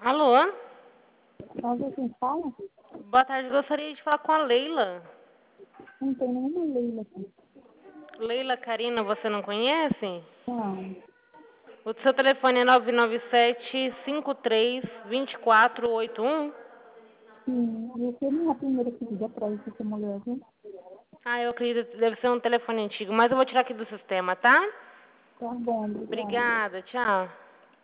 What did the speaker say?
Alô? Mas quem fala? Boa tarde, gostaria de falar com a Leila. Não tem nenhuma Leila aqui. Leila Karina, você não conhece? Não. O seu telefone é 997-53-2481? Sim, e você não é a primeira que liga pra isso, essa mulher, viu? Ah, eu acredito que deve ser um telefone antigo, mas eu vou tirar aqui do sistema, tá? Tá bom, obrigada. Obrigada, tchau.